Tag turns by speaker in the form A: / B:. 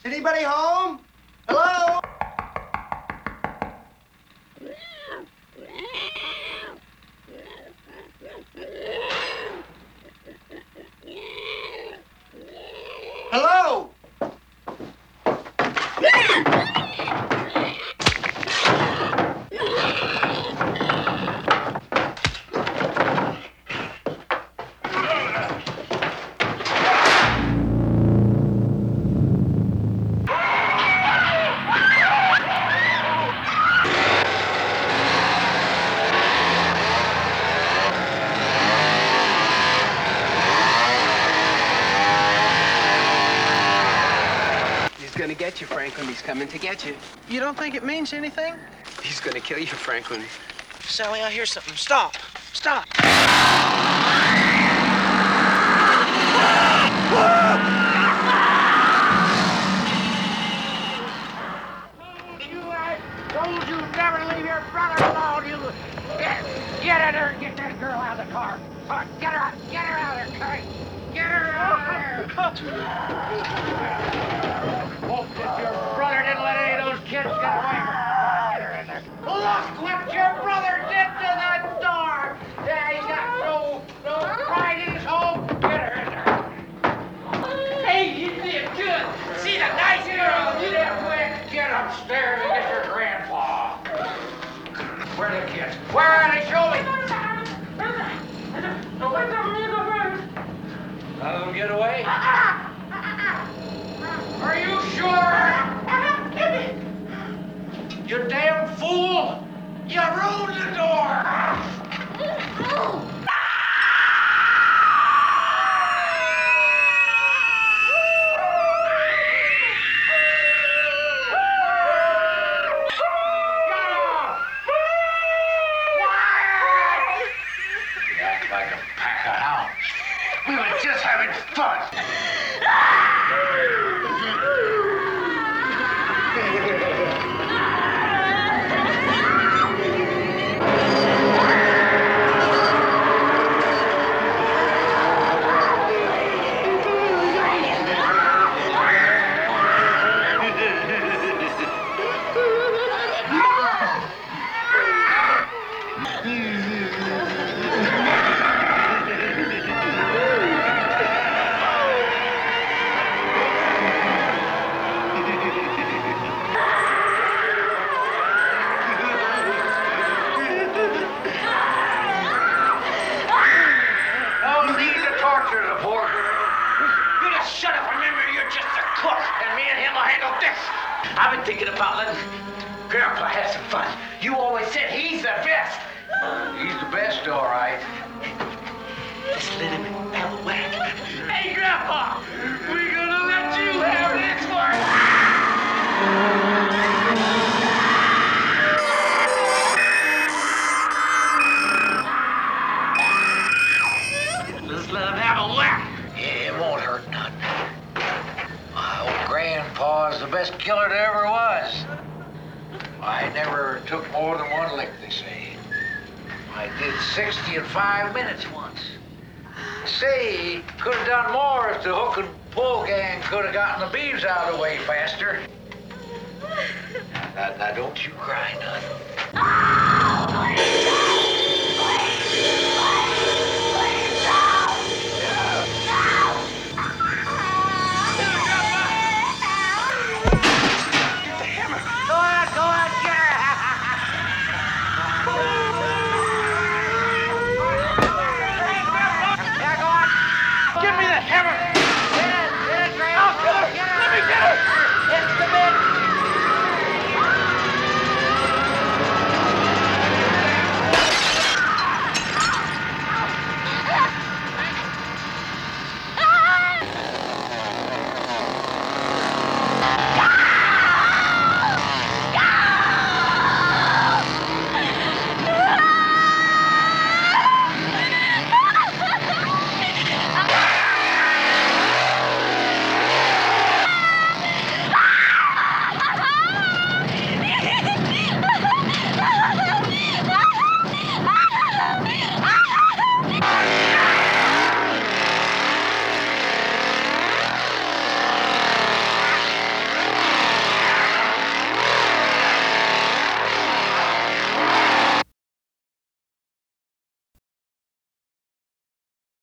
A: Is anybody home? Hello? Hello? He's gonna get you, Franklin. He's coming to get you.
B: You don't think it means anything?
A: He's gonna kill you, Franklin.
B: Sally, I hear something. Stop. Stop.
C: Told you never leave your brother alone, you... Get in there and get that girl out of the car. Get her out of there, Curry. Get her out of there. Hope that your brother didn't let any of those kids get away from her. Get her in there. Look what your brother did to that door. Yeah, he's got no pride in his home. Get her in there. Hey, you did good. See the nice girl. You did quick. Get upstairs and get your grandpa. Where are the kids? Where are they? Show me. None of them get away? Are you sure? You damn fool! You ruined the door! Like a pack of hounds. We were just having fun. I've been thinking about letting Grandpa have some fun. You always said he's the best. He's the best, all right. Let's let him have a whack. Hey, Grandpa, we're gonna let you have this one. Let's let him have a whack. Yeah, it won't hurt none. My old grandpa's the best killer there ever was. I never took more than one lick, they say. I did 60 in 5 minutes once. Say, could have done more if the hook and pull gang could have gotten the beeves out of the way faster. Now don't you cry none.